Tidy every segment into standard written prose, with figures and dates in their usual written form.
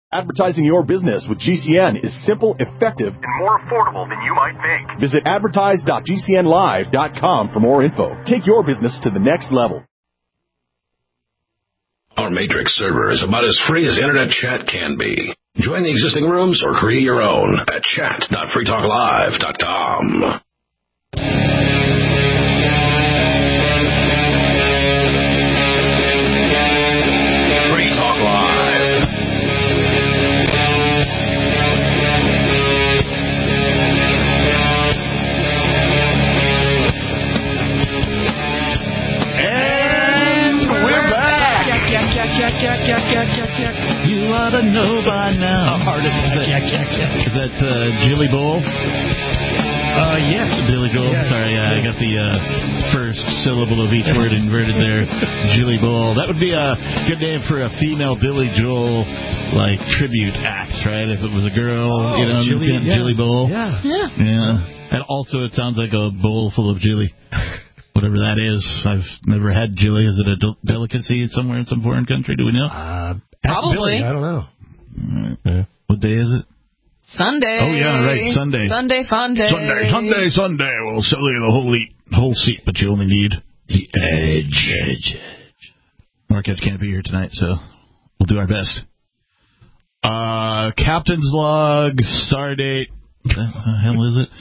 Advertising your business with GCN is simple, effective, and more affordable than you might think. Visit advertise.gcnlive.com for more info. Take your business to the next level. Our Matrix server is about as free as internet chat can be. Join the existing rooms or create your own at chat.freetalklive.com. Free Talk Live. And we're back. You ought to know by now. A heart attack. Is that Jilly Bowl? Yes. Billy Joel. Yes. Sorry, I got the first syllable of each word inverted there. Jilly Bowl. That would be a good name for a female Billy Joel, like, tribute act, right? If it was a girl, Jilly Bowl. Yeah. And also, it sounds like a bowl full of Jilly. Whatever that is. I've never had Jilly. Is it a delicacy somewhere in some foreign country? Do we know? Probably. I don't know. Yeah. What day is it? Sunday. Oh, yeah, right, Sunday. Sunday fun day. Sunday. We'll sell you the whole seat, but you only need the edge. Marquette can't be here tonight, so we'll do our best. Captain's log, stardate. What the hell is it?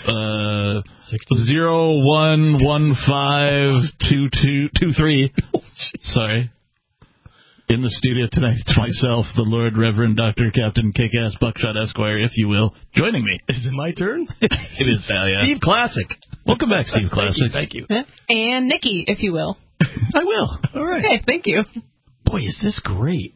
01152223. Sorry. In the studio tonight, it's myself, the Lord Reverend Dr. Captain Kick-Ass Buckshot Esquire, if you will, joining me. Is it my turn? It is, yeah. Steve Classic. Welcome back, Steve Classic. Thank you. And Nikki, if you will. I will. All right. Okay, thank you. Boy, is this great.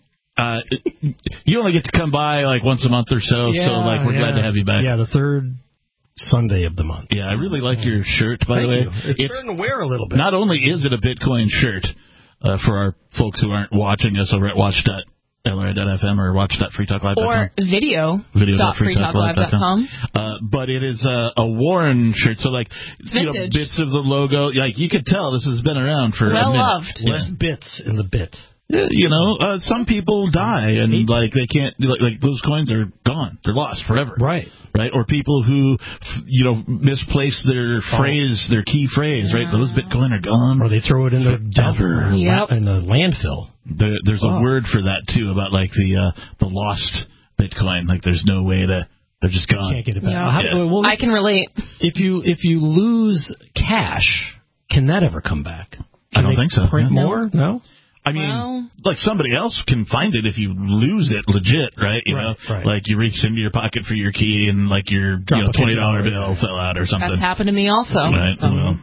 You only get to come by like once a month or so, so we're glad to have you back. Yeah, the third Sunday of the month. Yeah, I really like your shirt, by the way. It's starting to wear a little bit. Not only is it a Bitcoin shirt, for our folks who aren't watching us over at watch.lri.fm or watch.freetalklive.com. Or video.freetalklive.com. But it is a worn shirt, so like bits of the logo, like you could tell this has been around for a minute. Loved. Less bits in the bit. Some people die and like they can't like those coins are gone. They're lost forever. Right. Or people who misplace their phrase, their key phrase, right? Those Bitcoin are gone. Or they throw it in the forever. In the landfill. There's a word for that too about like the lost Bitcoin. Like there's no way to. They're just gone. Can't get it back. Yeah. I can relate. If you lose cash, can that ever come back? I don't think so. Print more? No. I mean, like somebody else can find it if you lose it legit, right? You know, like you reached into your pocket for your key and like your $20 bill fell out or something. That's happened to me also. Right.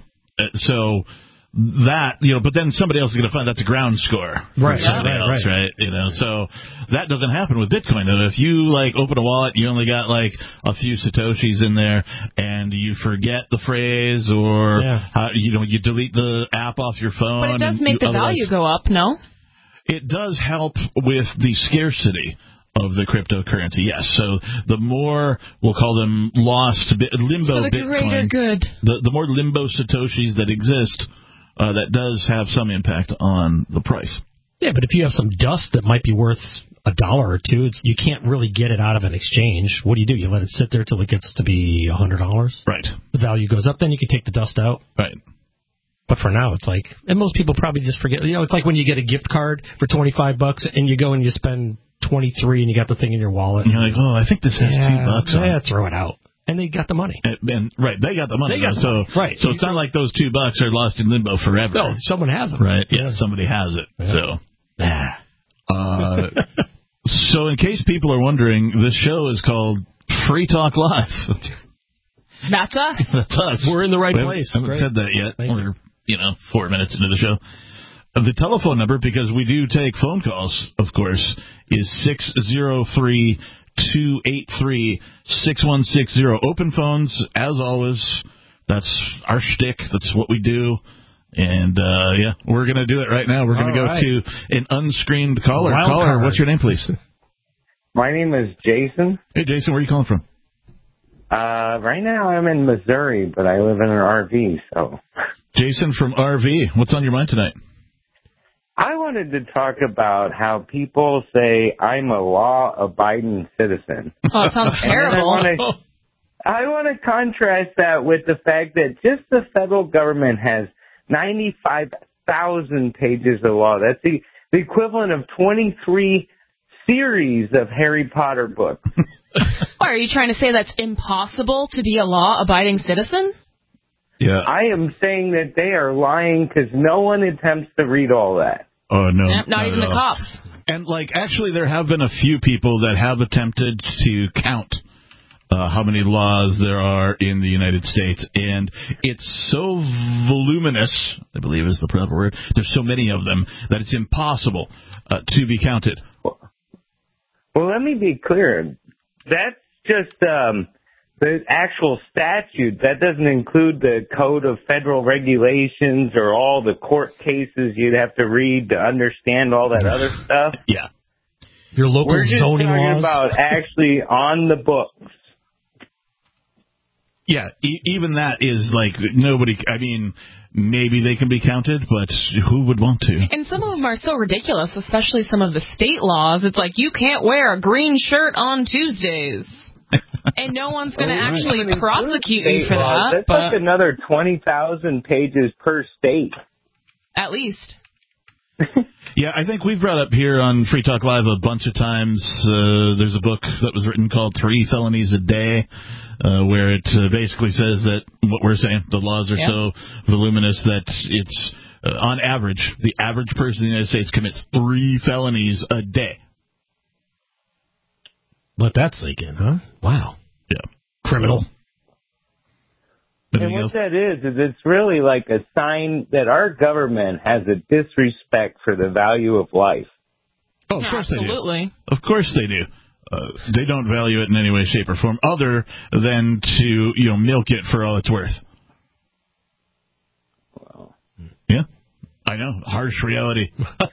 So that, but then somebody else is going to find that's a ground score. Right. Somebody else, right? So that doesn't happen with Bitcoin. If you like open a wallet, you only got like a few Satoshis in there and you forget the phrase or you delete the app off your phone. But it does make the value go up, no? It does help with the scarcity of the cryptocurrency, yes. So the more, we'll call them lost limbo so the Bitcoin, greater good. The more limbo Satoshis that exist, that does have some impact on the price. Yeah, but if you have some dust that might be worth $1 or $2, you can't really get it out of an exchange. What do? You let it sit there till it gets to be $100? Right. The value goes up, then you can take the dust out. Right. But for now, it's like, and most people probably just forget. It's like when you get a gift card for $25 and you go and you spend $23 and you got the thing in your wallet. And you're like, oh, I think this has $2 on it. Yeah, throw it out. And they got the money. They got the money. So it's not like those $2 are lost in limbo forever. No, someone has them. Right. Yeah, somebody has it. Yeah. So in case people are wondering, this show is called Free Talk Live. That's us. That's us. We're in the right place. I haven't said that yet. We're 4 minutes into the show. The telephone number, because we do take phone calls, of course, is 603-283-6160. Open phones, as always. That's our shtick. That's what we do. And, we're going to do it right now. We're going to go to an unscreened caller. Caller, what's your name, please? My name is Jason. Hey, Jason, where are you calling from? Right now I'm in Missouri, but I live in an RV, so. Jason from RV. What's on your mind tonight? I wanted to talk about how people say I'm a law-abiding citizen. Oh, it sounds terrible. I want to contrast that with the fact that just the federal government has 95,000 pages of law. That's the equivalent of 23 series of Harry Potter books. Why, are you trying to say that's impossible to be a law-abiding citizen? Yeah. I am saying that they are lying because no one attempts to read all that. Oh, no. Not even the cops. And, actually, there have been a few people that have attempted to count how many laws there are in the United States. And it's so voluminous, I believe is the proper word. There's so many of them that it's impossible to be counted. Well, let me be clear. That's just the actual statute. That doesn't include the Code of Federal Regulations or all the court cases you'd have to read to understand all that other stuff. Yeah. Your local We're just zoning talking laws? about actually on the books. Yeah, even that is nobody, I mean, maybe they can be counted, but who would want to? And some of them are so ridiculous, especially some of the state laws. It's like, you can't wear a green shirt on Tuesdays. And no one's going to actually prosecute you for that. That's like another 20,000 pages per state. At least. Yeah, I think we've brought up here on Free Talk Live a bunch of times. There's a book that was written called 3 Felonies a Day, where it basically says that what we're saying, the laws are so voluminous that it's, on average, the average person in the United States commits 3 felonies a day. Let that sink in, huh? Wow. Yeah. Criminal. And what that is it's really like a sign that our government has a disrespect for the value of life. Oh, of course Absolutely. they do. Of course they do. They don't value it in any way, shape, or form other than to, milk it for all it's worth. Wow. Yeah, I know. Harsh reality.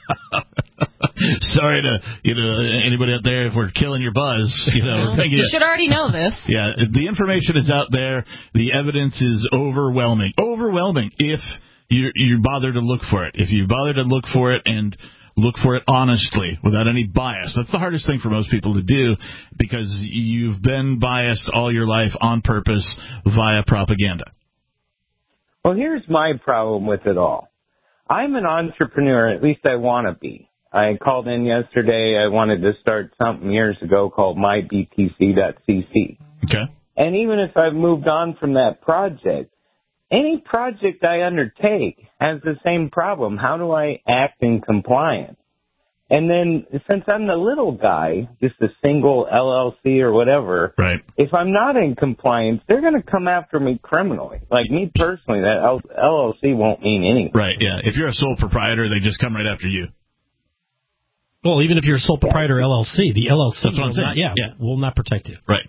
Sorry to, anybody out there if we're killing your buzz. You should already know this. Yeah, the information is out there. The evidence is overwhelming. Overwhelming if you bother to look for it. If you bother to look for it and look for it honestly, without any bias. That's the hardest thing for most people to do because you've been biased all your life on purpose via propaganda. Well, here's my problem with it all. I'm an entrepreneur, at least I want to be. I called in yesterday. I wanted to start something years ago called mybtc.cc. Okay. And even if I've moved on from that project, any project I undertake has the same problem. How do I act in compliance? And then since I'm the little guy, just a single LLC or whatever, right. If I'm not in compliance, they're going to come after me criminally. Like me personally, that LLC won't mean anything. Right, yeah. If you're a sole proprietor, they just come right after you. Well, even if you're a sole proprietor LLC, the LLC will not protect you. Right.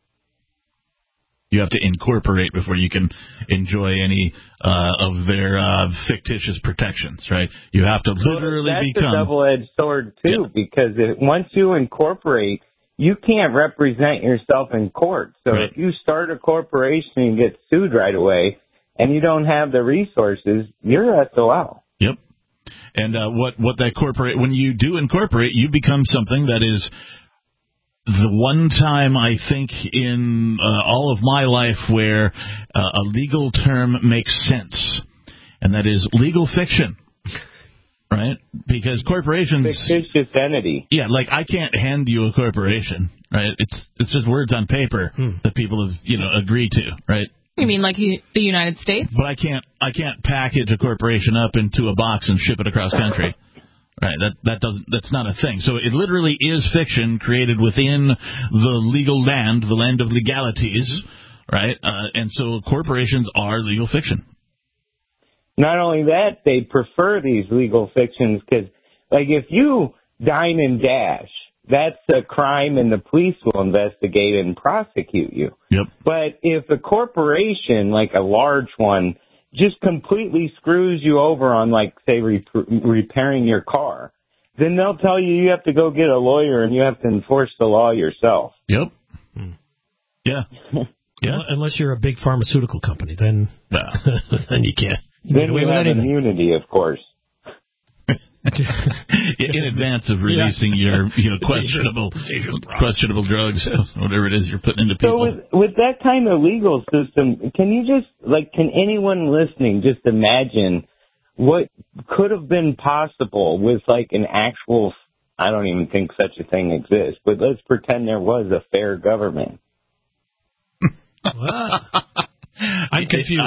You have to incorporate before you can enjoy any of their fictitious protections, right? You have to literally become... That's a double-edged sword, too, because once you incorporate, you can't represent yourself in court. So if you start a corporation and get sued right away and you don't have the resources, you're SOL. Yep. And what that corporate, when you do incorporate, you become something that is the one time I think in all of my life where a legal term makes sense, and that is legal fiction, right? Because corporations... Fictitious entity. Yeah, like I can't hand you a corporation, right? It's just words on paper that people have, agreed to, right? You mean like the United States? But I can't package a corporation up into a box and ship it across country. Right, that's not a thing. So it literally is fiction created within the legal land, the land of legalities, right? And so corporations are legal fiction. Not only that, they prefer these legal fictions because, like, if you dine and dash, that's a crime and the police will investigate and prosecute you. Yep. But if a corporation, like a large one, just completely screws you over on, like, say, repairing your car, then they'll tell you have to go get a lawyer and you have to enforce the law yourself. Yep. Yeah. Yeah. Unless you're a big pharmaceutical company, then you can't. Then you have immunity, of course. in advance of releasing your questionable drugs, whatever it is you're putting into people. So with that kind of legal system, can anyone listening just imagine what could have been possible with like an actual, I don't even think such a thing exists, but let's pretend there was a fair government. I'm confused.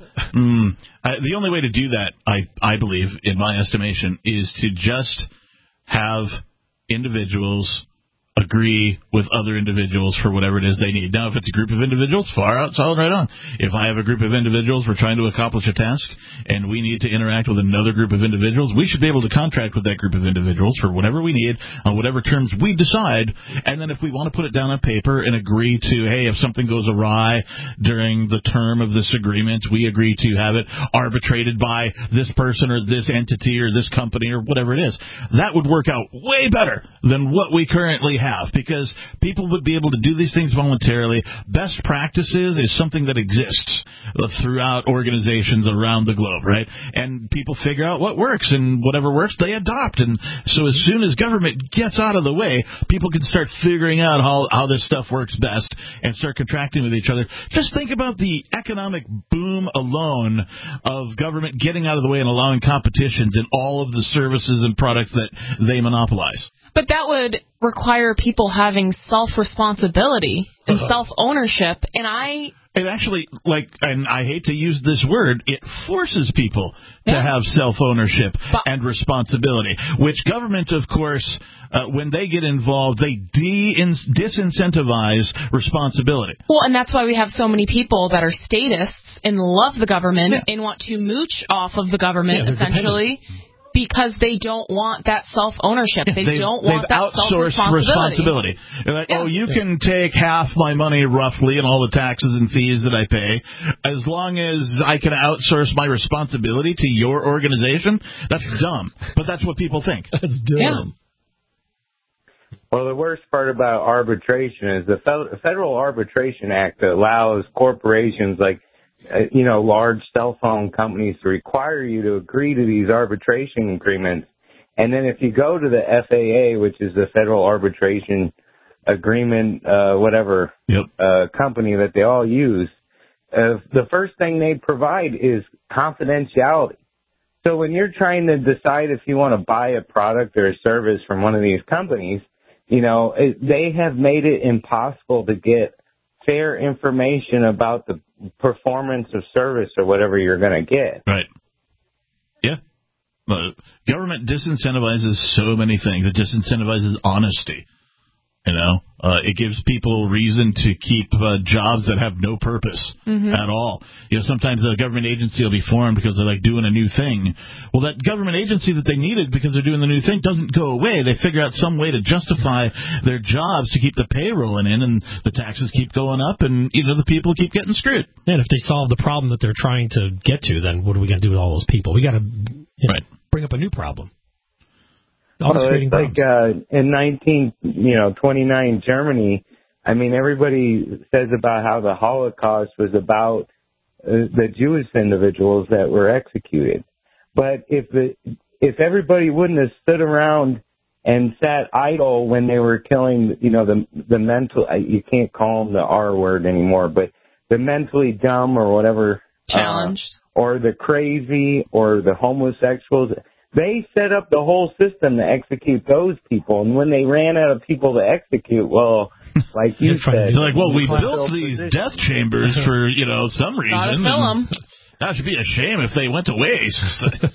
The only way to do that, I believe, in my estimation, is to just have individuals agree with other individuals for whatever it is they need. Now, if it's a group of individuals, far out, solid, right on. If I have a group of individuals, we're trying to accomplish a task, and we need to interact with another group of individuals, we should be able to contract with that group of individuals for whatever we need, on whatever terms we decide, and then if we want to put it down on paper and agree to, hey, if something goes awry during the term of this agreement, we agree to have it arbitrated by this person or this entity or this company or whatever it is. That would work out way better than what we currently have, because people would be able to do these things voluntarily. Best practices is something that exists throughout organizations around the globe, right? And people figure out what works, and whatever works, they adopt. And so as soon as government gets out of the way, people can start figuring out how this stuff works best and start contracting with each other. Just think about the economic boom alone of government getting out of the way and allowing competitions in all of the services and products that they monopolize. But that would require people having self-responsibility and self-ownership, and It actually, and I hate to use this word, it forces people to have self-ownership and responsibility, which government, of course, when they get involved, they disincentivize responsibility. Well, and that's why we have so many people that are statists and love the government and want to mooch off of the government, essentially. Because they don't want that self-ownership. They don't want that self-responsibility. They're like, you can take half my money, roughly, and all the taxes and fees that I pay, as long as I can outsource my responsibility to your organization. That's dumb. But that's what people think. That's dumb. Well, the worst part about arbitration is the Federal Arbitration Act allows corporations like large cell phone companies to require you to agree to these arbitration agreements. And then if you go to the FAA, which is the Federal Arbitration Agreement, company that they all use, the first thing they provide is confidentiality. So when you're trying to decide if you want to buy a product or a service from one of these companies, they have made it impossible to get fair information about the performance of service or whatever you're going to get. Right. Yeah. Government disincentivizes so many things. It disincentivizes honesty. It gives people reason to keep jobs that have no purpose at all. Sometimes a government agency will be formed because they're doing a new thing. Well, that government agency that they needed because they're doing the new thing doesn't go away. They figure out some way to justify their jobs to keep the pay rolling in, and the taxes keep going up, and the people keep getting screwed. And if they solve the problem that they're trying to get to, then what are we going to do with all those people? We got to bring up a new problem. It's like in 1929 Germany, everybody says about how the Holocaust was about the Jewish individuals that were executed. But if everybody wouldn't have stood around and sat idle when they were killing, the mental, you can't call them the R word anymore, but the mentally dumb or whatever, challenged, or the crazy or the homosexuals, they set up the whole system to execute those people. And when they ran out of people to execute, like you said, we built these death chambers for, some reason. Gotta fill them. That should be a shame if they went to waste.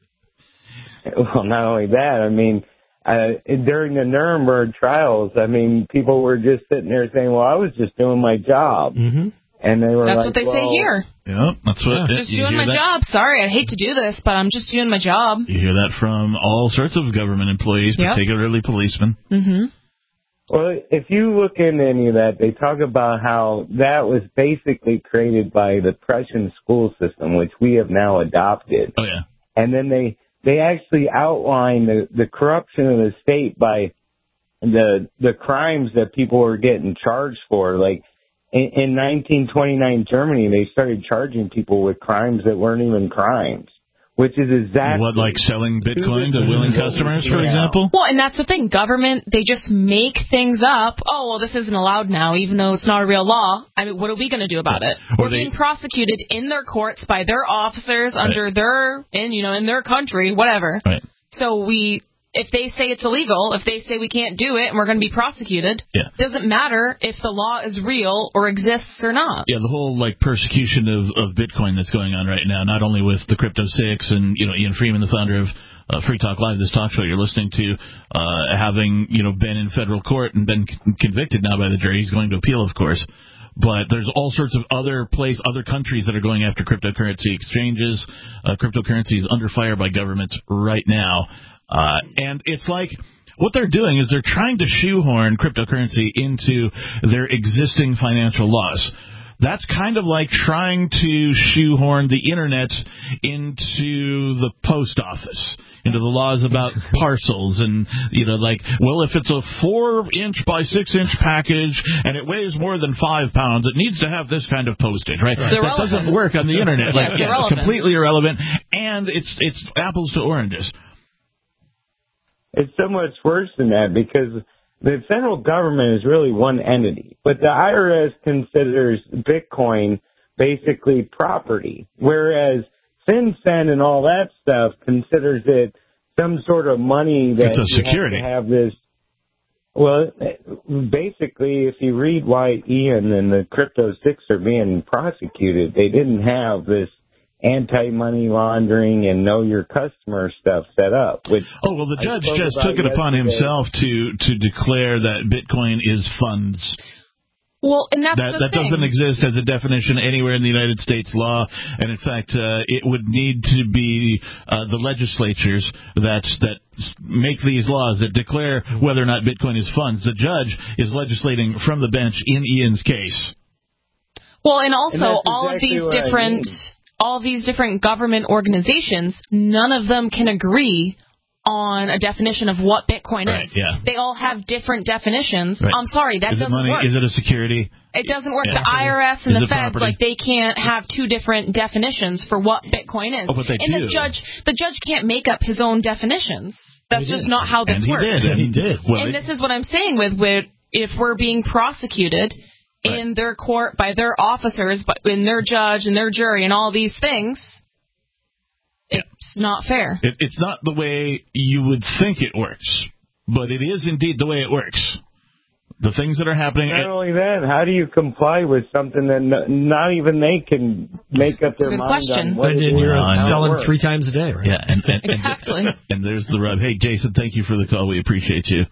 Well, not only that, during the Nuremberg trials, people were just sitting there saying, well, I was just doing my job. Mm-hmm. And they were That's what they say here. Yeah, that's what. Just doing my job. Sorry, I hate to do this, but I'm just doing my job. You hear that from all sorts of government employees, particularly policemen. Mm-hmm. Well, if you look into any of that, they talk about how that was basically created by the Prussian school system, which we have now adopted. Oh, yeah. And then they actually outline the corruption of the state by the crimes that people were getting charged for. Like, in 1929 Germany, they started charging people with crimes that weren't even crimes. which is exactly... What, like selling Bitcoin to willing customers, for example? Well, and that's the thing. Government, they just make things up. Oh, well, this isn't allowed now, even though it's not a real law. I mean, what are we going to do about it? We're being prosecuted in their courts by their officers under their, in their country, whatever. Right. So if they say it's illegal, if they say we can't do it and we're going to be prosecuted, it doesn't matter if the law is real or exists or not. Yeah, the whole persecution of Bitcoin that's going on right now, not only with the Crypto 6 and Ian Freeman, the founder of Free Talk Live, this talk show you're listening to, having been in federal court and been convicted now by the jury. He's going to appeal, of course. But there's all sorts of other countries that are going after cryptocurrency exchanges. Cryptocurrency is under fire by governments right now. And it's like what they're doing is they're trying to shoehorn cryptocurrency into their existing financial laws. That's kind of like trying to shoehorn the internet into the post office, into the laws about parcels and, if it's a 4-inch by 6-inch package and it weighs more than 5 pounds, it needs to have this kind of postage, right? That doesn't work on the internet. It's completely irrelevant, and it's apples to oranges. It's so much worse than that because the federal government is really one entity, but the IRS considers Bitcoin basically property, whereas FinCEN and all that stuff considers it some sort of money that it's a security. Have this. Well, basically, if you read why Ian and the Crypto 6 are being prosecuted, they didn't have this anti-money laundering and know your customer stuff set up. The judge just took it upon himself to declare that Bitcoin is funds. Well, and that's that doesn't exist as a definition anywhere in the United States law, and in fact, it would need to be the legislatures that make these laws that declare whether or not Bitcoin is funds. The judge is legislating from the bench in Ian's case. Well, and also all these different government organizations, none of them can agree on a definition of what Bitcoin is. Yeah. They all have different definitions. Right. I'm sorry, that doesn't work. Is it a security? It doesn't work. Yeah. The IRS and the feds, they can't have two different definitions for what Bitcoin is. But they do. The judge can't make up his own definitions. That's just not how this works. He did. And this is what I'm saying with if we're being prosecuted in their court by their officers, but in their judge and their jury and all these things, it's not fair. It's not the way you would think it works, but it is indeed the way it works. The things that are happening... Not only that, how do you comply with something that not even they can make up their mind on what it is? You're selling 3 times a day, right? Yeah, and exactly. And there's the rub. Hey, Jason, thank you for the call. We appreciate you.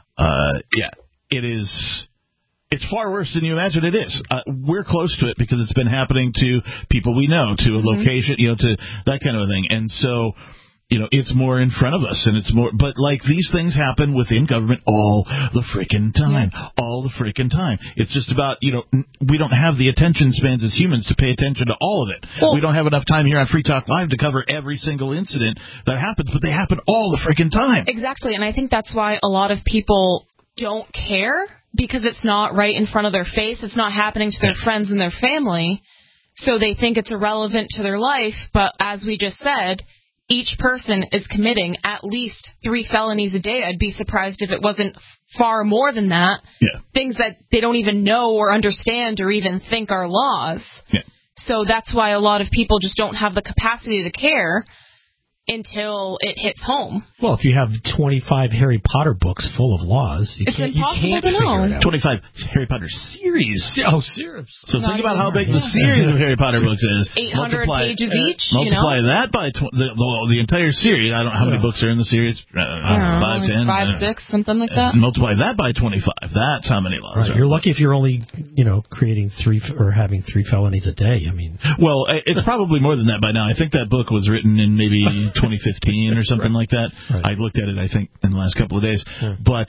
It is... It's far worse than you imagine it is. We're close to it because it's been happening to people we know, to a location, to that kind of a thing. And so, it's more in front of us, and it's more. But these things happen within government all the freaking time, all the freaking time. It's just about we don't have the attention spans as humans to pay attention to all of it. Well, we don't have enough time here on Free Talk Live to cover every single incident that happens, but they happen all the freaking time. Exactly, and I think that's why a lot of people don't care. Because it's not right in front of their face. It's not happening to their friends and their family. So they think it's irrelevant to their life. But as we just said, each person is committing at least 3 felonies a day. I'd be surprised if it wasn't far more than that. Yeah. Things that they don't even know or understand or even think are laws. Yeah. So that's why a lot of people just don't have the capacity to care until it hits home. Well, if you have 25 Harry Potter books full of laws, it's impossible to know. 25 Harry Potter series. Oh, series. So think about how big the series of Harry Potter books is. 800 pages each. Multiply that by the entire series. I don't know how many books are in the series. 5, 10, 5, 6, something like that. Multiply that by 25. That's how many laws. Right. You're lucky if you're only, creating 3 or having 3 felonies a day. I mean, well, it's probably more than that by now. I think that book was written in maybe 2015 or something like that. Right. I looked at it, I think, in the last couple of days. Yeah. But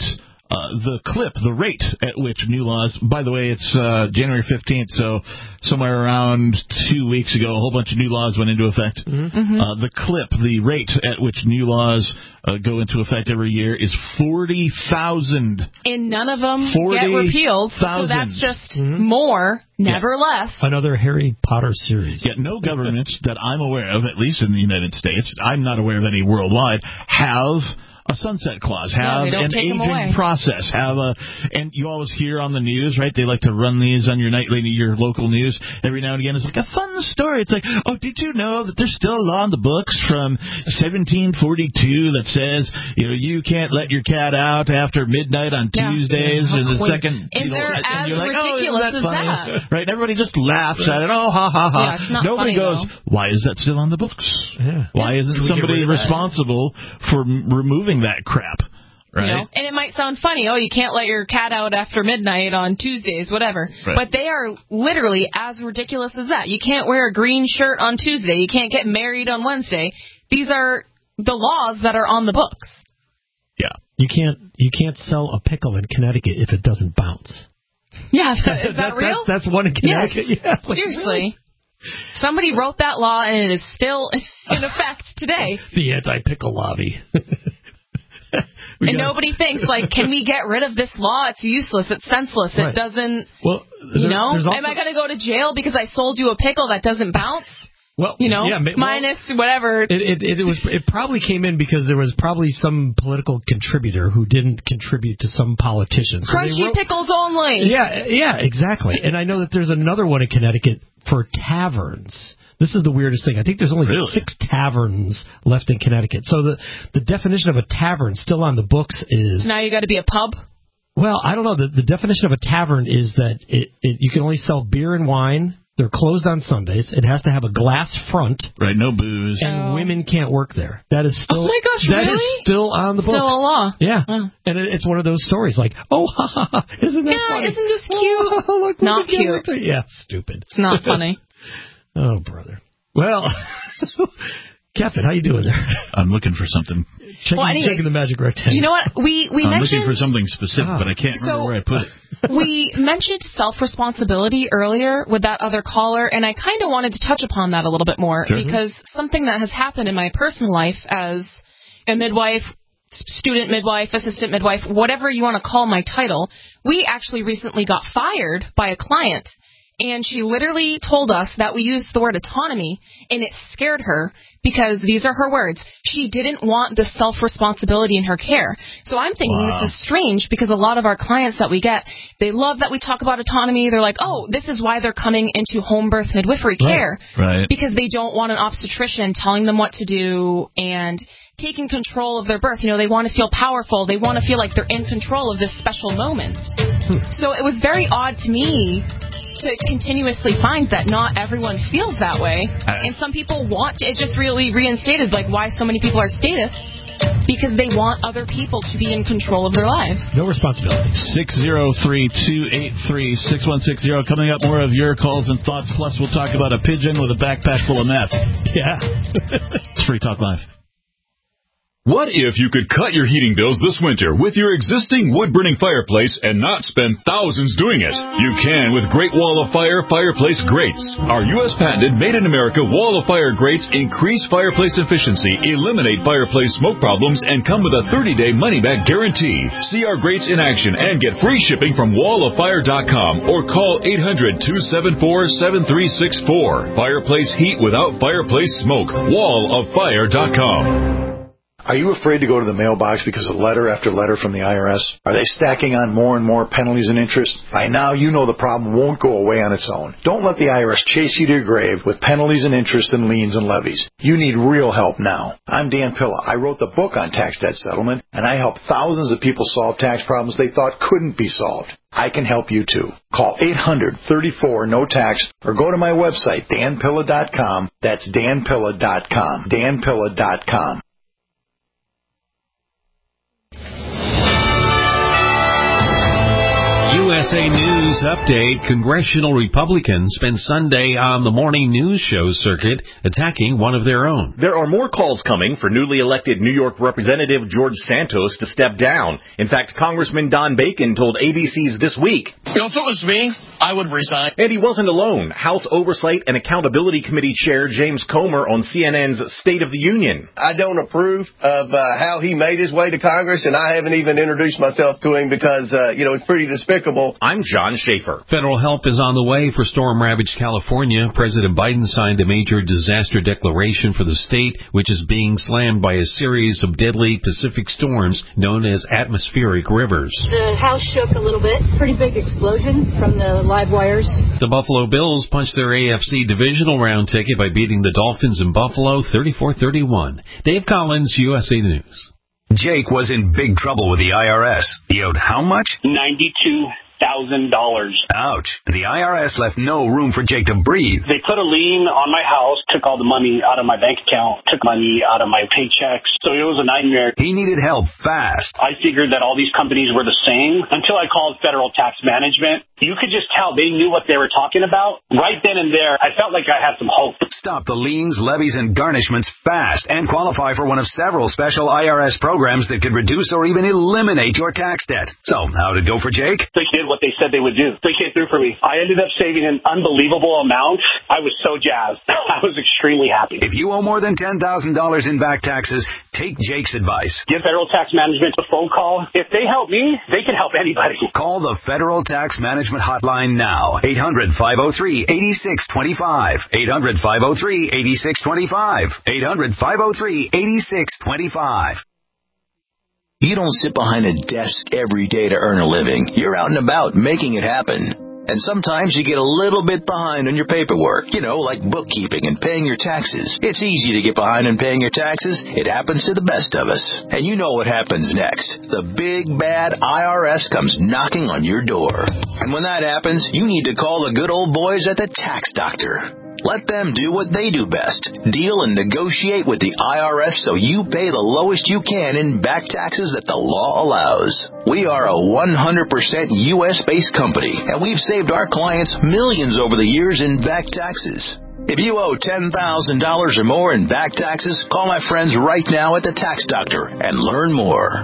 the clip, the rate at which new laws, by the way, it's January 15th, so somewhere around 2 weeks ago, a whole bunch of new laws went into effect. The clip, the rate at which new laws go into effect every year is 40,000. And none of them get repealed, so that's just more, never less. Another Harry Potter series. Yet no government that I'm aware of, at least in the United States, I'm not aware of any worldwide, have a sunset clause, have an aging process, and you always hear on the news, right? They like to run these on your nightly, your local news every now and again. It's like a fun story. It's like, oh, did you know that there's still a law in the books from 1742 that says, you can't let your cat out after midnight on Tuesdays or the second. And they're as ridiculous as that. Right? Everybody just laughs at it. Oh, ha, ha, ha. Yeah, it's not Nobody funny, goes, why is that still on the books? Yeah. Why isn't somebody responsible for removing that crap, right? And it might sound funny, you can't let your cat out after midnight on Tuesdays, whatever. Right. But they are literally as ridiculous as that. You can't wear a green shirt on Tuesday. You can't get married on Wednesday. These are the laws that are on the books. Yeah. You can't sell a pickle in Connecticut if it doesn't bounce. Yeah, is that real? That's one in Connecticut. Yes. Yeah, seriously. Really? Somebody wrote that law, and it is still in effect today. The anti-pickle lobby. And nobody thinks, can we get rid of this law? It's useless. It's senseless. Right. It doesn't, am I going to go to jail because I sold you a pickle that doesn't bounce? Well, minus whatever. It probably came in because there was probably some political contributor who didn't contribute to some politician. So Crunchy pickles only. Yeah, exactly. And I know that there's another one in Connecticut for taverns. This is the weirdest thing. I think there's only 6 taverns left in Connecticut. So the definition of a tavern still on the books is... Now you got to be a pub? Well, I don't know. The definition of a tavern is that you can only sell beer and wine. They're closed on Sundays. It has to have a glass front. Right, no booze. And women can't work there. That is still... Oh, my gosh, that is still on the books. Still a law. Yeah. Oh. And it's one of those stories like, oh, ha, ha, ha, isn't that funny? Isn't this cute? Oh, look, not cute. Yeah, stupid. It's not funny. Oh, brother. Well, Captain, how you doing there? I'm looking for something. Checking the magic rectangle. You know what? We I'm mentioned... looking for something specific, but I can't remember where I put it. We mentioned self-responsibility earlier with that other caller, and I kind of wanted to touch upon that a little bit more because something that has happened in my personal life as a midwife, student midwife, assistant midwife, whatever you want to call my title, we actually recently got fired by a client. And she literally told us that we used the word autonomy, and it scared her because these are her words. She didn't want the self-responsibility in her care. So I'm thinking this is strange because a lot of our clients that we get, they love that we talk about autonomy. They're like, oh, this is why they're coming into home birth midwifery care. Right. Because they don't want an obstetrician telling them what to do and taking control of their birth. They want to feel powerful. They want to feel like they're in control of this special moment. So it was very odd to me to continuously find that not everyone feels that way. And some people want to. It just really reinstated why so many people are statists, because they want other people to be in control of their lives. No responsibility. 603-283-6160. Coming up, more of your calls and thoughts. Plus, we'll talk about a pigeon with a backpack full of meth. Yeah. It's Free Talk Live. What if you could cut your heating bills this winter with your existing wood-burning fireplace and not spend thousands doing it? You can with Great Wall of Fire fireplace grates. Our U.S.-patented, made-in-America Wall of Fire grates increase fireplace efficiency, eliminate fireplace smoke problems, and come with a 30-day money-back guarantee. See our grates in action and get free shipping from walloffire.com or call 800-274-7364. Fireplace heat without fireplace smoke. walloffire.com. Are you afraid to go to the mailbox because of letter after letter from the IRS? Are they stacking on more and more penalties and interest? By now, you know the problem won't go away on its own. Don't let the IRS chase you to your grave with penalties and interest and liens and levies. You need real help now. I'm Dan Pilla. I wrote the book on tax debt settlement, and I helped thousands of people solve tax problems they thought couldn't be solved. I can help you too. Call 800-34-NO-TAX or go to my website, danpilla.com. That's danpilla.com. danpilla.com. USA News Update. Congressional Republicans spent Sunday on the morning news show circuit attacking one of their own. There are more calls coming for newly elected New York Representative George Santos to step down. In fact, Congressman Don Bacon told ABC's This Week, if it was me, I would resign. And he wasn't alone. House Oversight and Accountability Committee Chair James Comer on CNN's State of the Union. I don't approve of how he made his way to Congress, and I haven't even introduced myself to him because, it's pretty despicable. I'm John Schaefer. Federal help is on the way for storm-ravaged California. President Biden signed a major disaster declaration for the state, which is being slammed by a series of deadly Pacific storms known as atmospheric rivers. The house shook a little bit. Pretty big explosion from the live wires. The Buffalo Bills punched their AFC divisional round ticket by beating the Dolphins in Buffalo 34-31. Dave Collins, USA News. Jake was in big trouble with the IRS. He owed how much? $92,000. Ouch. The IRS left no room for Jake to breathe. They put a lien on my house, took all the money out of my bank account, took money out of my paychecks. So it was a nightmare. He needed help fast. I figured that all these companies were the same until I called Federal Tax Management. You could just tell they knew what they were talking about. Right then and there, I felt like I had some hope. Stop the liens, levies, and garnishments fast and qualify for one of several special IRS programs that could reduce or even eliminate your tax debt. So, how'd it go for Jake? They did what they said they would do. They came through for me. I ended up saving an unbelievable amount. I was so jazzed. I was extremely happy. If you owe more than $10,000 in back taxes, take Jake's advice. Give Federal Tax Management a phone call. If they help me, they can help anybody. Call the Federal Tax Management hotline now. 800-503-8625. 800-503-8625. 800-503-8625. You don't sit behind a desk every day to earn a living. You're out and about making it happen. And sometimes you get a little bit behind on your paperwork, like bookkeeping and paying your taxes. It's easy to get behind on paying your taxes. It happens to the best of us. And you know what happens next. The big, bad IRS comes knocking on your door. And when that happens, you need to call the good old boys at the Tax Doctor. Let them do what they do best. Deal and negotiate with the IRS so you pay the lowest you can in back taxes that the law allows. We are a 100% U.S.-based company, and we've saved our clients millions over the years in back taxes. If you owe $10,000 or more in back taxes, call my friends right now at the Tax Doctor and learn more.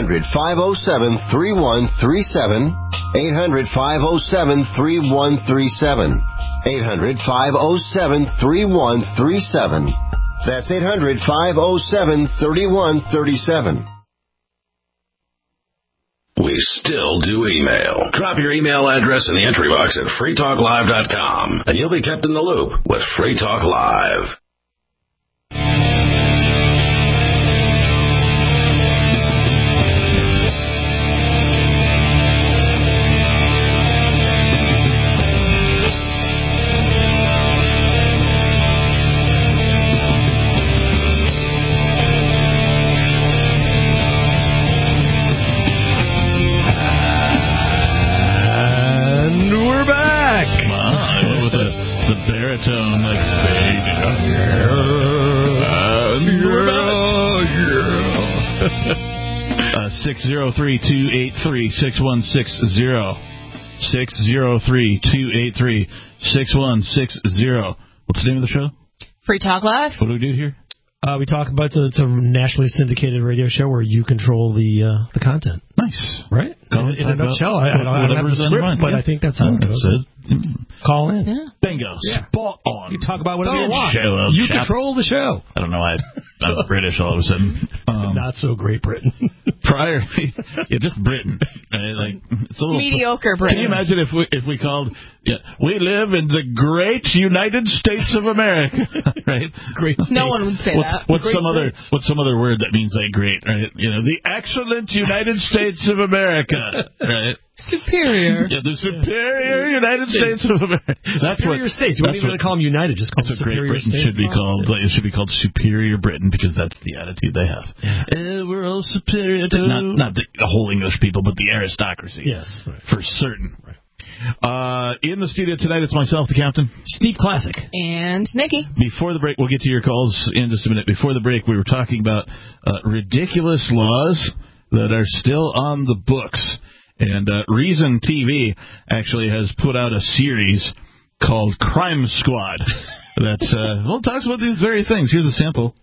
800-507-3137. 800-507-3137. 800-507-3137. That's 800-507-3137. We still do email. Drop your email address in the entry box at freetalklive.com, and you'll be kept in the loop with Free Talk Live. Baritone, like, 603-283-6160. 603-283-6160. What's the name of the show? Free Talk Live. What do we do here? We talk about it's a nationally syndicated radio show where you control the content. Nice, right? In a nutshell, I don't have the script, but I think that's how it goes. Call in. Yeah. Bingo. Yeah. Spot on. You talk about whatever you want. You control the show. I don't know why I'm British all of a sudden. Not so Great Britain. Prior, just Britain. Like it's a little mediocre Britain. Can you imagine if we called? Yeah, we live in the great United States of America, right? Great. No one would say that. What's some other word that means like great, right? The excellent United States of America, right? Superior. Yeah, the superior United States of America. That's superior states. You wouldn't even call them United. Just call them Superior Great Britain States. Should be called. It should be called Superior Britain because that's the attitude they have. Yeah. We're all superior to not the whole English people, but the aristocracy. Yes, right. For certain. Right. In the studio tonight, it's myself, the captain, Steve Classic, and Nikki. Before the break, we'll get to your calls in just a minute. Before the break, we were talking about ridiculous laws that are still on the books. And Reason TV actually has put out a series called Crime Squad that talks about these very things. Here's a sample.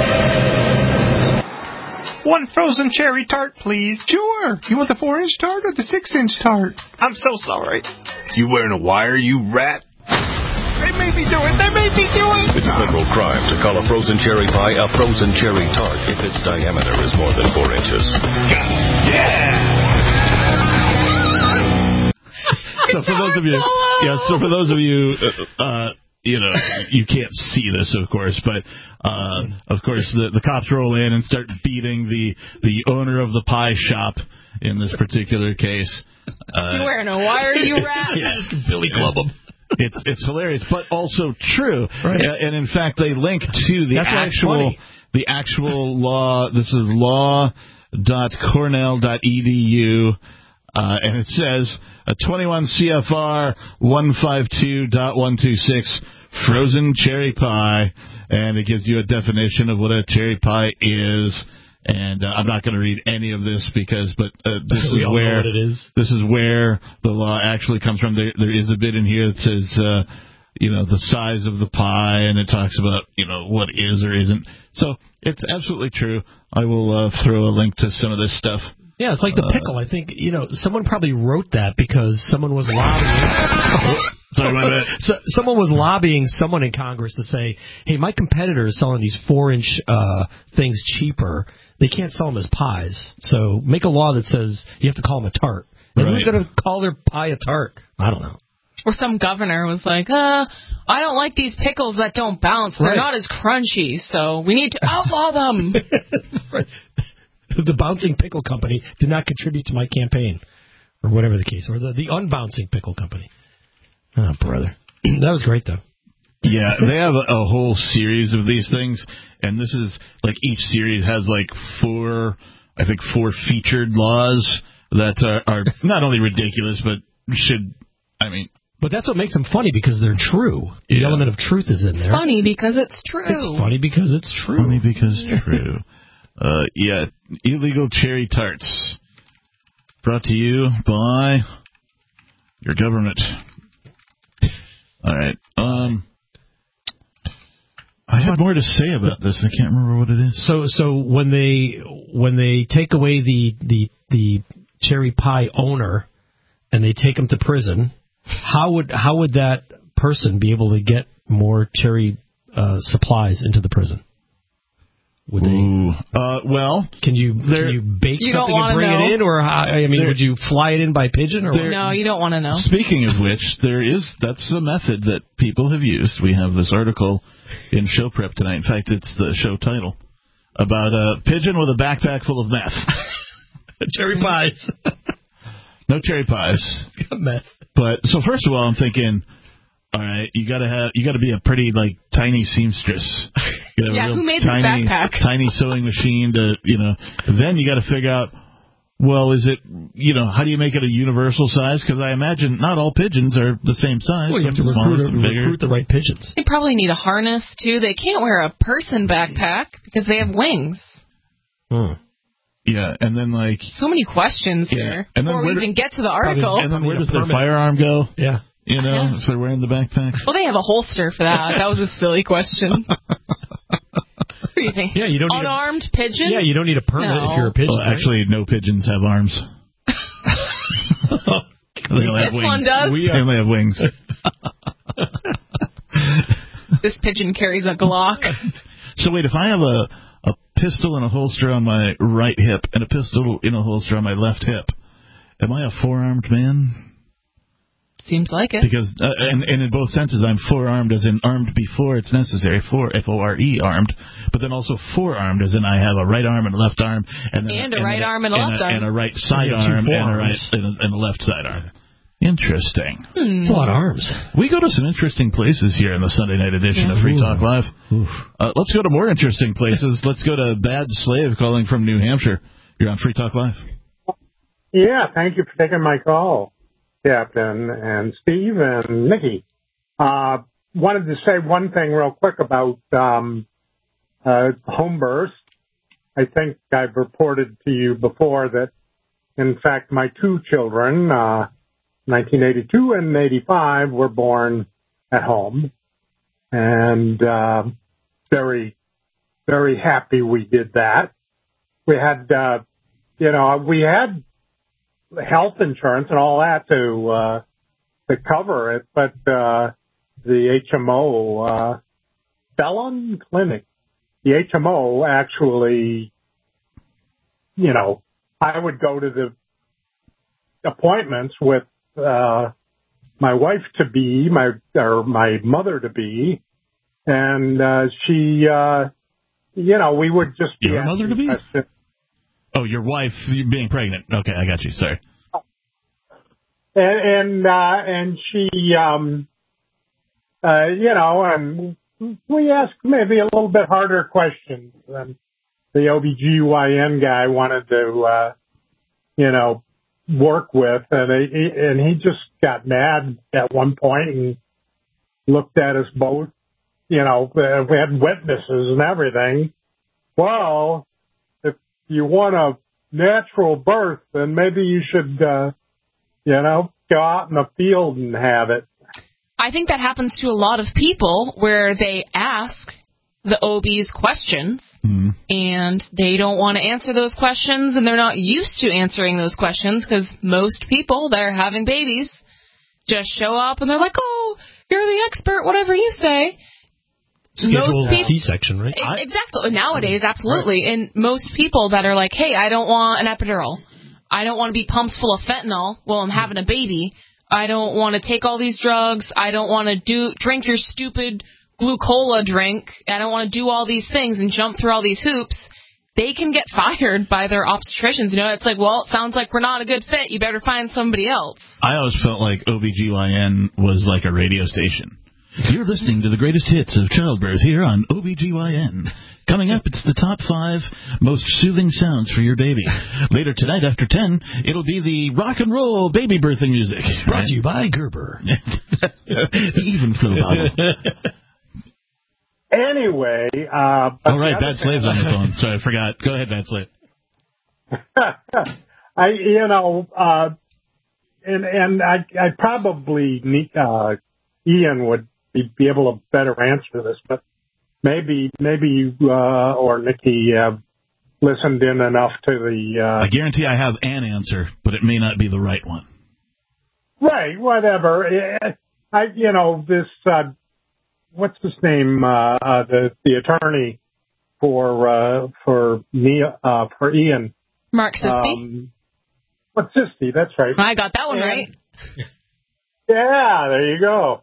1 frozen cherry tart, please. Sure. You want the 4-inch tart or the 6-inch tart? I'm so sorry. You wearing a wire, you rat? They made me do it. They made me do it. It's a federal crime to call a frozen cherry pie a frozen cherry tart if its diameter is more than 4 inches. So for those of you, you can't see this, of course, but of course the cops roll in and start beating the owner of the pie shop in this particular case. You wearing a wire, you rat? Billy Club him. It's hilarious, but also true. Right. And in fact, they link to the actual law. This is law.cornell.edu, and it says 21 CFR 152.126 frozen cherry pie, and it gives you a definition of what a cherry pie is. And I'm not going to read any of this this is where this is where the law actually comes from. There is a bit in here that says the size of the pie, and it talks about what is or isn't. So it's absolutely true. I will throw a link to some of this stuff. Yeah, it's like the pickle. I think someone probably wrote that because someone was lobbying. Sorry about that. Someone was lobbying someone in Congress to say, "Hey, my competitor is selling these 4-inch things cheaper. They can't sell them as pies. So make a law that says you have to call them a tart." And who's going to call their pie a tart? I don't know. Or some governor was like, I don't like these pickles that don't bounce. They're not as crunchy, so we need to outlaw them. Right. The bouncing pickle company did not contribute to my campaign, or whatever the case, or the unbouncing pickle company. Oh, brother. That was great, though. Yeah, they have a whole series of these things, and this is, each series has, 4 featured laws that are not only ridiculous, but But that's what makes them funny, because they're true. The element of truth is in there. It's funny because it's true. It's funny because it's true. Funny because it's true. Illegal cherry tarts. Brought to you by your government. All right. I had more to say about this. I can't remember what it is. So when they take away the cherry pie owner and they take him to prison, how would that person be able to get more cherry supplies into the prison? Would they? Can you bake something and bring it in, or would you fly it in by pigeon? Or no, you don't want to know. Speaking of which, that's a method that people have used. We have this article in show prep tonight. In fact, it's the show title about a pigeon with a backpack full of meth. Cherry pies. No cherry pies. Meth. But so first of all, I'm thinking, all right, you got to be a pretty tiny seamstress. Who made the backpack? Tiny sewing machine to Then you got to figure out, well, is it how do you make it a universal size? Because I imagine not all pigeons are the same size. Well, you have to recruit the right pigeons. They probably need a harness too. They can't wear a person backpack because they have wings. Yeah, and then so many questions here before we even get to the article. And then where does their firearm go? Yeah. If they're wearing the backpack. Well, they have a holster for that. That was a silly question. What do you think? Yeah, you don't need unarmed pigeon? Yeah, you don't need a permit if you're a pigeon. Well, actually, no pigeons have arms. They only have wings. One does? They only have wings. This pigeon carries a Glock. So wait, if I have a pistol in a holster on my right hip and a pistol in a holster on my left hip, am I a four-armed man? Seems like it. Because, and in both senses, I'm forearmed as in armed before it's necessary, F-O-R-E, armed, but then also forearmed as in I have a right arm and a left arm. And a right arm and a left arm. And a right side arm and a left side arm. Interesting. It's a lot of arms. We go to some interesting places here in the Sunday night edition of Free Talk Live. Let's go to more interesting places. Let's go to Bad Slave calling from New Hampshire. You're on Free Talk Live. Yeah, thank you for taking my call, Captain and Steve and Nikki. Wanted to say one thing real quick about Homeburst. I think I've reported to you before that In fact, my two children, 1982 and 85, were born at home. And very, very happy we did that. We had, we had health insurance and all that to cover it, but the HMO, Bellon Clinic, the HMO actually, I would go to the appointments with my wife to be, my mother to be, and she, we would just be your mother to be. Oh, your wife being pregnant. Okay, I got you. Sorry. And she, and we asked maybe a little bit harder questions than the OBGYN guy wanted to, work with. And he just got mad at one point and looked at us both. We had witnesses and everything. Well, if you want a natural birth, then maybe you should, go out in the field and have it. I think that happens to a lot of people where they ask the OBs questions and they don't want to answer those questions, and they're not used to answering those questions because most people that are having babies just show up and they're like, oh, you're the expert, whatever you say. Schedule C-section, right? Exactly. Nowadays, absolutely. Right. And most people that are like, hey, I don't want an epidural. I don't want to be pumped full of fentanyl while I'm having a baby. I don't want to take all these drugs. I don't want to drink your stupid glucola drink. I don't want to do all these things and jump through all these hoops. They can get fired by their obstetricians. It's like, well, it sounds like we're not a good fit. You better find somebody else. I always felt like OBGYN was like a radio station. You're listening to the greatest hits of childbirth here on OBGYN. Coming up, it's the top 5 most soothing sounds for your baby. Later tonight after 10, it'll be the rock and roll baby birthing music. Brought to you by Gerber. Even for the bottle. Anyway, all right, Bad Slave's on the phone. Sorry, I forgot. Go ahead, Bad Slave. I probably need, Ian would be able to better answer this, but maybe you or Nikki listened in enough to the. I guarantee I have an answer, but it may not be the right one. Right, whatever. This. What's his name? The attorney for Ian. Mark Sisti. What's Sisti? That's right. I got that one right. Yeah, there you go.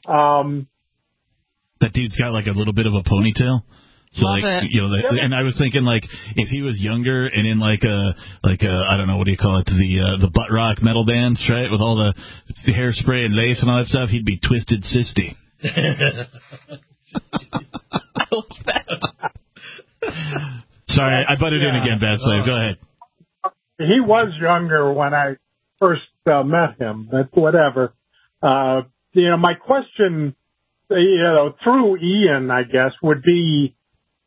That dude's got like a little bit of a ponytail. So Love it. And I was thinking like if he was younger and in like a I don't know, what do you call it, the butt rock metal bands, right, with all the hairspray and lace and all that stuff, he'd be Twisted Sisti. I love that. Sorry, I butted in again, Bad Slave. Go ahead. He was younger when I first met him, but whatever. My question, through Ian, I guess, would be,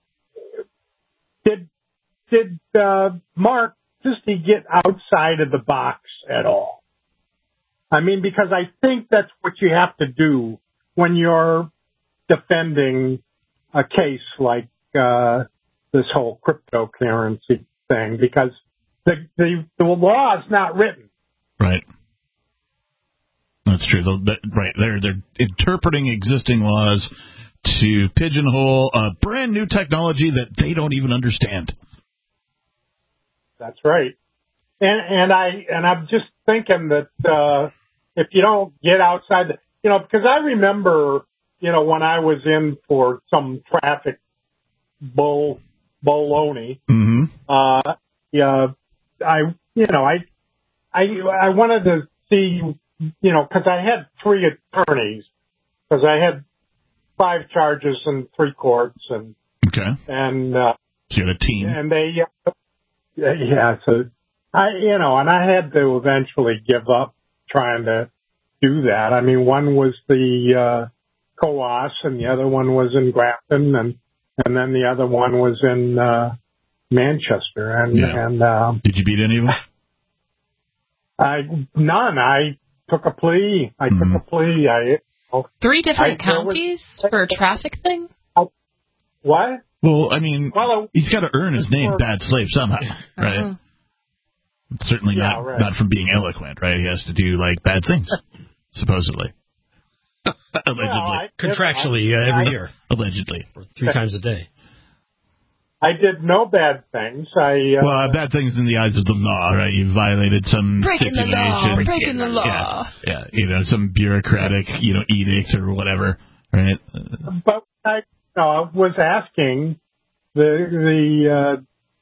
did Mark Sisti get outside of the box at all? I mean, because I think that's what you have to do when you're defending a case like this whole cryptocurrency thing, because the law is not written. Right. That's true. Right. They're interpreting existing laws to pigeonhole a brand new technology that they don't even understand. That's right. And I'm just thinking that if you don't get outside because I remember, when I was in for some traffic baloney, I wanted to see, because I had 3 attorneys, because I had 5 charges and 3 courts, and okay, and so you had a team, and they, so and I had to eventually give up trying to do that. I mean, one was the Coas, and the other one was in Grafton, and then the other one was in Manchester. And did you beat any of them? None. I took a plea. Took a plea. 3 different counties for a traffic thing? What? Well, I mean, he's got to earn his name, Bad Slave, somehow, right? Uh-huh. Certainly not from being eloquent, right? He has to do, like, bad things, supposedly. Allegedly. Contractually, every year. Allegedly. Or 3 times a day. I did no bad things. Bad things in the eyes of the law, right? You violated some breaking stipulation. Breaking the law. Yeah, some bureaucratic, edict or whatever, right? But I was asking the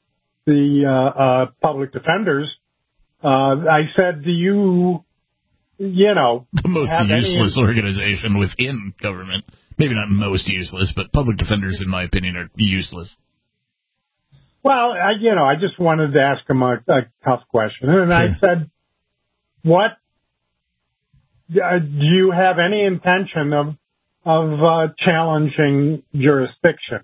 public defenders. I said, do you the most useless organization within government? Maybe not most useless, but public defenders, in my opinion, are useless. Well, I just wanted to ask him a tough question, and I said, "What do you have any intention of challenging jurisdiction?"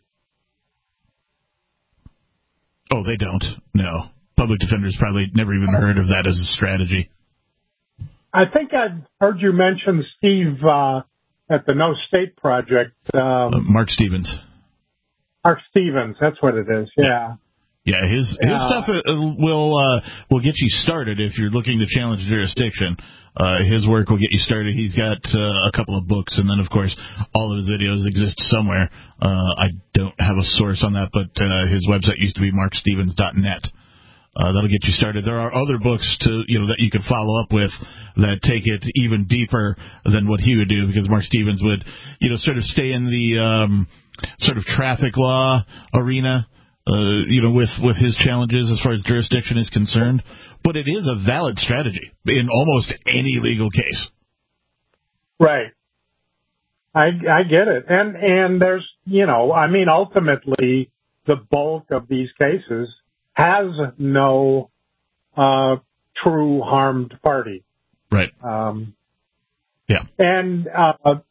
Oh, they don't. No, public defenders probably never even heard of that as a strategy. I think I've heard you mention Steve at the No State Project. Mark Stevens. Mark Stevens, that's what it is. Yeah. Yeah, his stuff will get you started if you're looking to challenge jurisdiction. His work will get you started. He's got a couple of books, and then, of course, all of his videos exist somewhere. I don't have a source on that, but his website used to be markstevens.net. That'll get you started. There are other books that you could follow up with that take it even deeper than what he would do, because Mark Stevens would, sort of stay in the sort of traffic law arena. With his challenges as far as jurisdiction is concerned. But it is a valid strategy in almost any legal case. Right. I get it. And there's, ultimately the bulk of these cases has no true harmed party. Right. Yeah. And, I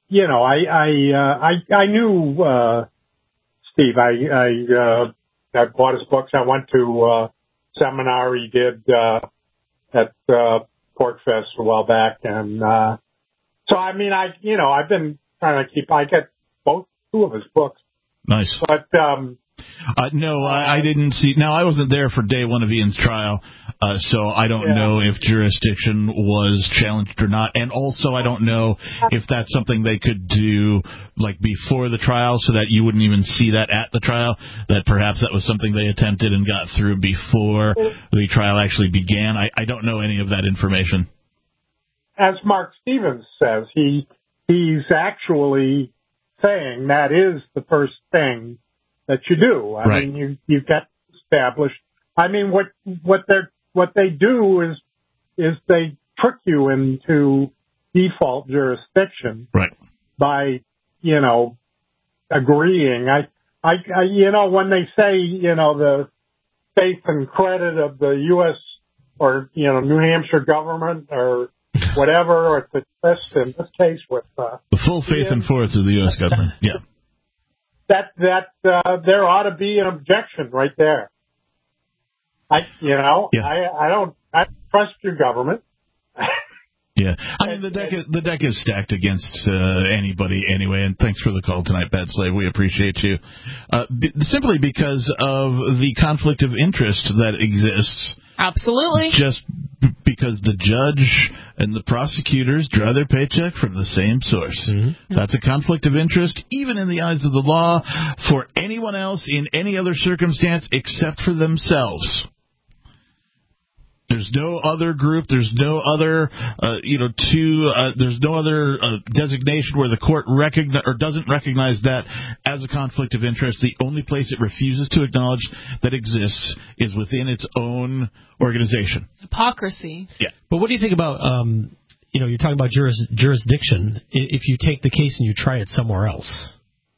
knew Steve, I bought his books. I went to a seminar he did at PorcFest a while back, and so I've been trying to I get 2 of his books. Nice. But no, I didn't see. Now, I wasn't there for day one of Ian's trial, so I don't know if jurisdiction was challenged or not. And also, I don't know if that's something they could do like before the trial, so that you wouldn't even see that at the trial. That perhaps that was something they attempted and got through before the trial actually began. I don't know any of that information. As Mark Stevens says, he's actually saying that is the first thing that you do. I mean, you've got established. I mean, what they do is they trick you into default jurisdiction, by agreeing. I when they say the faith and credit of the U.S. or New Hampshire government or whatever, or the test in this case with the full faith and force of the U.S. government. Yeah. That there ought to be an objection right there. I don't trust your government. Yeah, I mean the deck is stacked against anybody anyway. And thanks for the call tonight, Bad Slave. We appreciate you. Simply because of the conflict of interest that exists. Absolutely. Just because the judge and the prosecutors draw their paycheck from the same source. Mm-hmm. That's a conflict of interest, even in the eyes of the law, for anyone else in any other circumstance except for themselves. There's no other group. There's no other, there's no other designation where the court doesn't recognize that as a conflict of interest. The only place it refuses to acknowledge that exists is within its own organization. Hypocrisy. Yeah. But what do you think about, you're talking about jurisdiction. If you take the case and you try it somewhere else,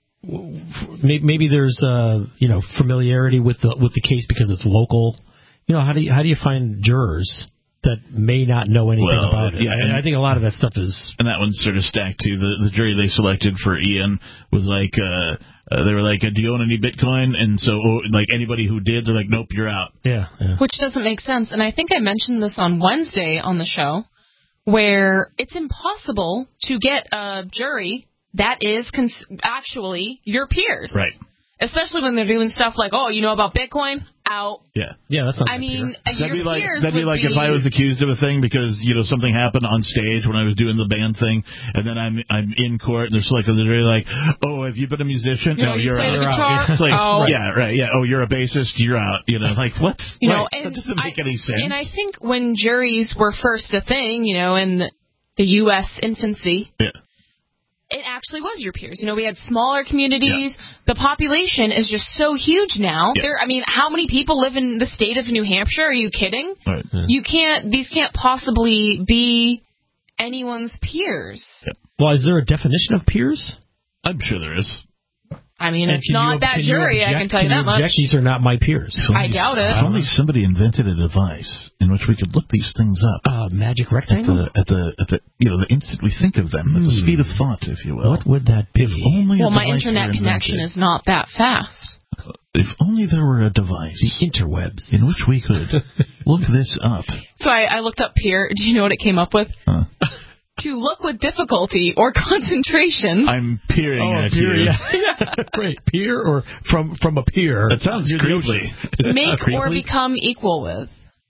maybe there's, familiarity with the case because it's local. How do you find jurors that may not know anything about it? Yeah, and I think a lot of that stuff is... And that one's sort of stacked, too. The jury they selected for Ian was like They were like, do you own any Bitcoin? And so, like, anybody who did, they're like, nope, you're out. Yeah. Which doesn't make sense. And I think I mentioned this on Wednesday on the show, where it's impossible to get a jury that is actually your peers. Right. Especially when they're doing stuff like, oh, you know about Bitcoin? Out. Yeah, that's not. I mean, that'd be like if I was accused of a thing because something happened on stage when I was doing the band thing, and then I'm in court and there's like literally like, oh, have you been a musician? No, you're play out. The guitar? It's like, oh. Yeah, right. Yeah. Oh, you're a bassist. You're out. Like what? And that doesn't make any sense. And I think when juries were first a thing, in the U.S. infancy. Yeah. It actually was your peers. We had smaller communities. Yeah. The population is just so huge now. Yeah. How many people live in the state of New Hampshire? Are you kidding? Right. Yeah. These can't possibly be anyone's peers. Yeah. Well, is there a definition of peers? I'm sure there is. It's not that jury, I can tell you that much. These are not my peers. I doubt it. If only somebody invented a device in which we could look these things up. Magic rectangle? At the instant we think of them, at the speed of thought, if you will. What would that be? My internet connection is not that fast. If only there were a device. The interwebs. In which we could look this up. So I looked up peer. Do you know what it came up with? To look with difficulty or concentration. I'm peering at you. Yeah. Great. Peer or from a peer. That sounds creepy. Make or become equal with.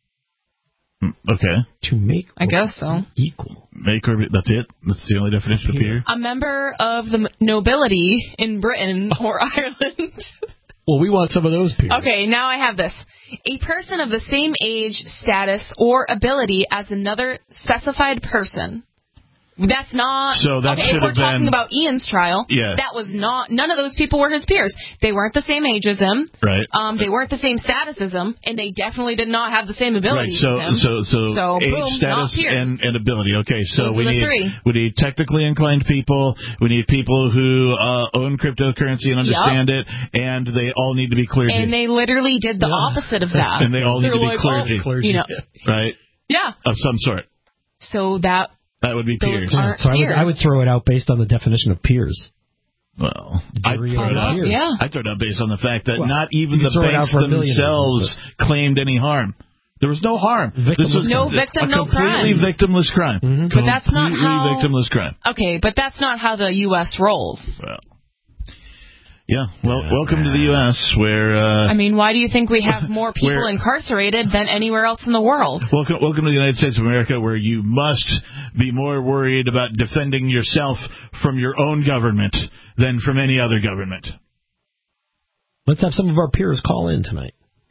Okay. To make. I guess so. Equal. Make or that's it? That's the only definition of peer? A member of the nobility in Britain or Ireland. Well, we want some of those peers. Okay, now I have this. A person of the same age, status, or ability as another specified person. That's not... So that okay, if we're talking about Ian's trial, that was not... None of those people were his peers. They weren't the same age as him. Right. They weren't the same status as him, and they definitely did not have the same ability as him. So age, boom, status, and ability. Okay, so we need technically inclined people. We need people who own cryptocurrency and understand it, and they all need to be clergy. And they literally did the opposite of that. And they all need to be clergy. Right? Yeah. Of some sort. So that would be peers. So I would throw it out based on the definition of peers. Well, I'd throw it out based on the fact that not even the banks themselves claimed any harm. There was no harm. This was no victim, no crime. Completely victimless crime. Mm-hmm. But that's not how... victimless crime. Okay, but that's not how the U.S. rolls. Well... Yeah, well, welcome to the U.S., where... why do you think we have more people incarcerated than anywhere else in the world? Welcome to the United States of America, where you must be more worried about defending yourself from your own government than from any other government. Let's have some of our peers call in tonight.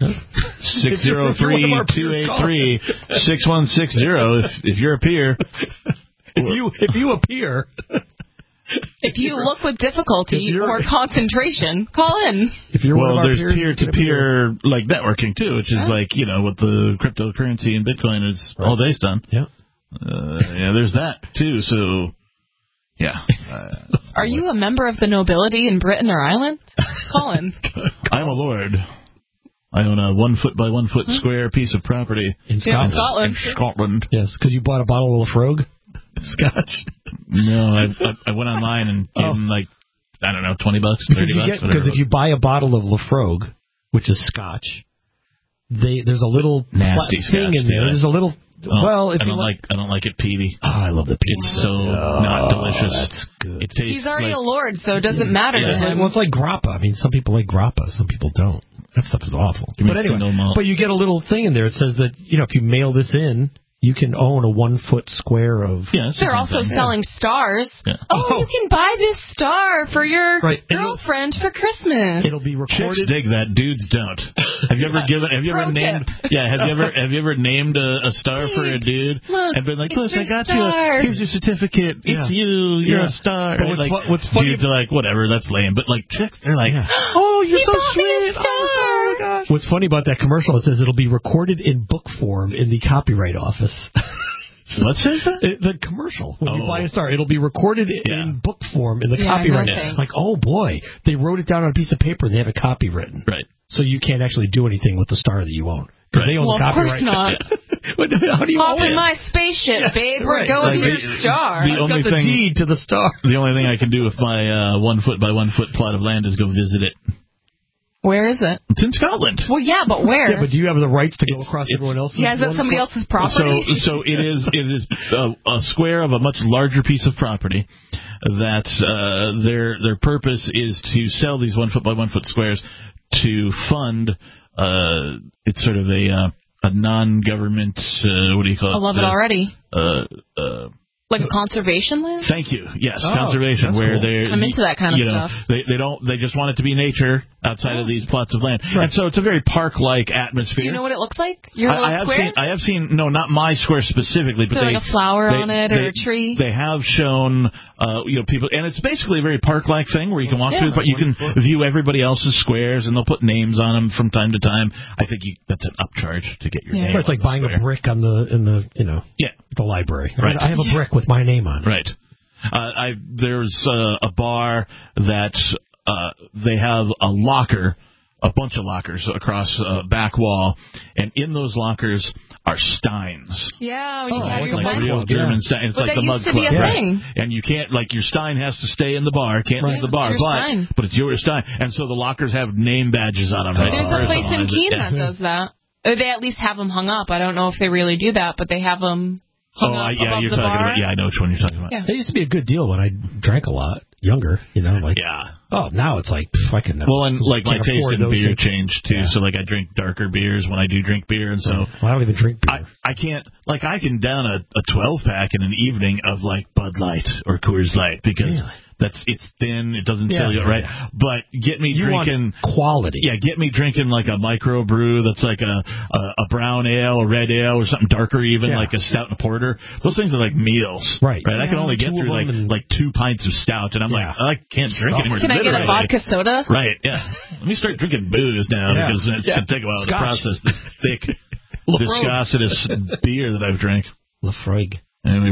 603-283-6160, if you're a peer. If you appear... If you look with difficulty or concentration, call in. There's peer-to-peer like networking too, which is like what the cryptocurrency and Bitcoin is all based on. Yeah. There's that too. So, yeah. Are you a member of the nobility in Britain or Ireland? Call in. I'm a lord. I own a 1 foot by 1 foot square piece of property in Scotland. In Scotland. Yes, because you bought a bottle of Lafrogue. Scotch? No, I went online and gave them $20, $30. Because if you buy a bottle of Lafrogue, which is Scotch, there's a little nasty thing in there. There's a little. I don't like it peaty. Oh, I love the peaty. It's so not delicious. That's good. It tastes He's already a lord, so it doesn't matter to him. It's like grappa. Some people like grappa, some people don't. That stuff is awful. But anyway, but you get a little thing in there. It says that if you mail this in, you can own a 1 foot square of... They're also selling stars. Yeah. Oh, you can buy this star for your girlfriend for Christmas. It'll be recorded. Chicks dig that. Dudes don't. Have you ever named a star for a dude? Look, and been like, look, I got you. Here's your certificate. It's you. You're a star. But what's funny? Dudes are like, whatever, that's lame. But like chicks, they're like, oh, you're so sweet. Oh my gosh. What's funny about that commercial? It says it'll be recorded in book form in the Copyright Office. What says that? The commercial. When you buy a star, it'll be recorded in book form in the copyright. Like, oh boy, they wrote it down on a piece of paper and they have it copywritten. Right. So you can't actually do anything with the star that you own. Because they own the copyright. Of course not. How do you hop in my spaceship, babe? We're going to your star. I've got the deed to the star. The only thing I can do with my 1 foot by 1 foot plot of land is go visit it. Where is it? It's in Scotland. Well, yeah, but where? Yeah, but do you have the rights to go across everyone else's? Yeah, is that somebody else's property? So it is a square of a much larger piece of property that their purpose is to sell these 1 foot by 1 foot squares to fund. It's sort of a non-government. What do you call it? I love it already. Like a conservation land? Thank you. Yes, conservation, where cool. I'm into that kind of stuff. They just want it to be nature outside of these plots of land. Right. And so it's a very park-like atmosphere. Do you know what it looks like? Your little square? I have seen, no, not my square specifically, but like a flower on it or a tree? They have shown, people, and it's basically a very park-like thing where you can walk through, but you can view everybody else's squares, and they'll put names on them from time to time. I think that's an upcharge to get your name. It's like buying a brick in the library. Right. I have a brick with my name on it. Right. There's a bar that they have a bunch of lockers across a back wall, and in those lockers are steins. Yeah, when you have your like real German stein. It's like the mug club. That used to be a thing. And you can't, your stein has to stay in the bar. Can't leave the bar. But it's your stein. And so the lockers have name badges on them. There's a place in Keene that does that. They at least have them hung up. I don't know if they really do that, but they have them hung up above you're the talking bar. about. Yeah, I know which one you're talking about. Yeah. That used to be a good deal when I drank a lot. Younger, Oh, now it's like fucking. Well, and my taste in beer changed too. Yeah. So I drink darker beers when I do drink beer, and so I don't even drink beer. I can't I can down a 12-pack in an evening of Bud Light or Coors Light because it's thin, it doesn't fill you right. But get me drinking quality. Yeah, get me drinking a micro brew that's like a brown ale, a red ale, or something darker even, like a stout and a porter. Those things are like meals, right? I can only get through like 2 pints of stout, and I'm I can't drink anymore. Can I get a vodka soda? Right, yeah. Let me start drinking booze now because it's going to take a while to process this thick, viscositous beer that I've drank. Lafroig. And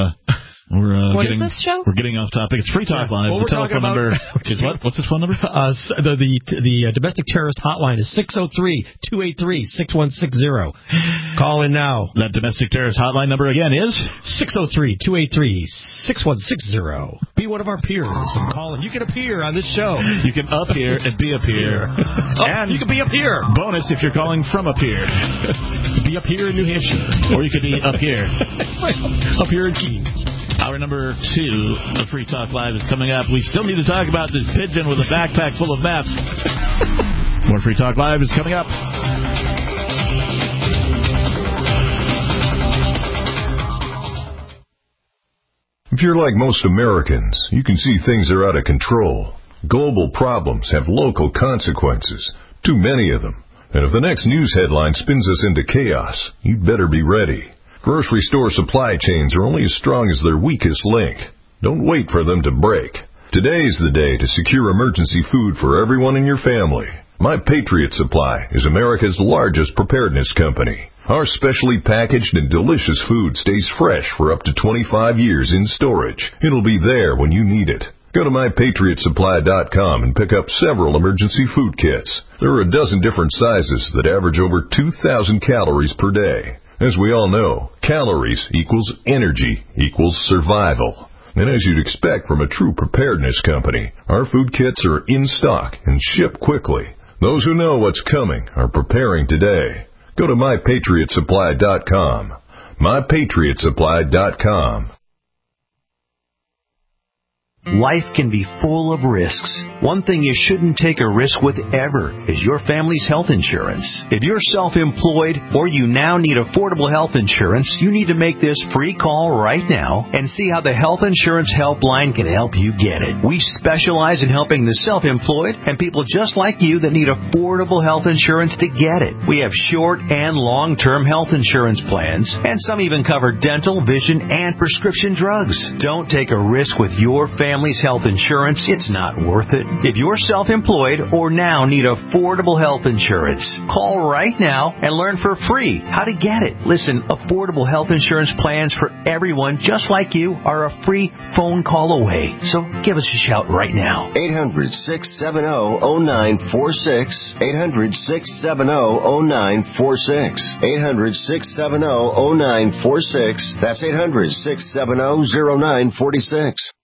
what is this show? We're getting off topic. It's Free Talk Live. The telephone number is what? What's the phone number? The domestic terrorist hotline is 603-283-6160. Call in now. That domestic terrorist hotline number again is 603-283-6160. Be one of our peers and call in. You can appear on this show. You can appear and be a peer. And you can be up here. Bonus if you're calling from up here. Be up here in New Hampshire. Or you could be up here. Up here in Keene. Hour number 2 of Free Talk Live is coming up. We still need to talk about this pigeon with a backpack full of maps. More Free Talk Live is coming up. If you're like most Americans, you can see things are out of control. Global problems have local consequences, too many of them. And if the next news headline spins us into chaos, you'd better be ready. Grocery store supply chains are only as strong as their weakest link. Don't wait for them to break. Today's the day to secure emergency food for everyone in your family. My Patriot Supply is America's largest preparedness company. Our specially packaged and delicious food stays fresh for up to 25 years in storage. It'll be there when you need it. Go to MyPatriotSupply.com and pick up several emergency food kits. There are a dozen different sizes that average over 2,000 calories per day. As we all know, calories equals energy equals survival. And as you'd expect from a true preparedness company, our food kits are in stock and ship quickly. Those who know what's coming are preparing today. Go to MyPatriotSupply.com. MyPatriotSupply.com. Life can be full of risks. One thing you shouldn't take a risk with ever is your family's health insurance. If you're self-employed or you now need affordable health insurance, you need to make this free call right now and see how the Health Insurance Helpline can help you get it. We specialize in helping the self-employed and people just like you that need affordable health insurance to get it. We have short and long-term health insurance plans, and some even cover dental, vision, and prescription drugs. Don't take a risk with your family's family's health insurance, it's not worth it. If you're self-employed or now need affordable health insurance, call right now and learn for free how to get it. Listen, affordable health insurance plans for everyone just like you are a free phone call away. So give us a shout right now. 800-670-0946. 800-670-0946. 800-670-0946. That's 800-670-0946.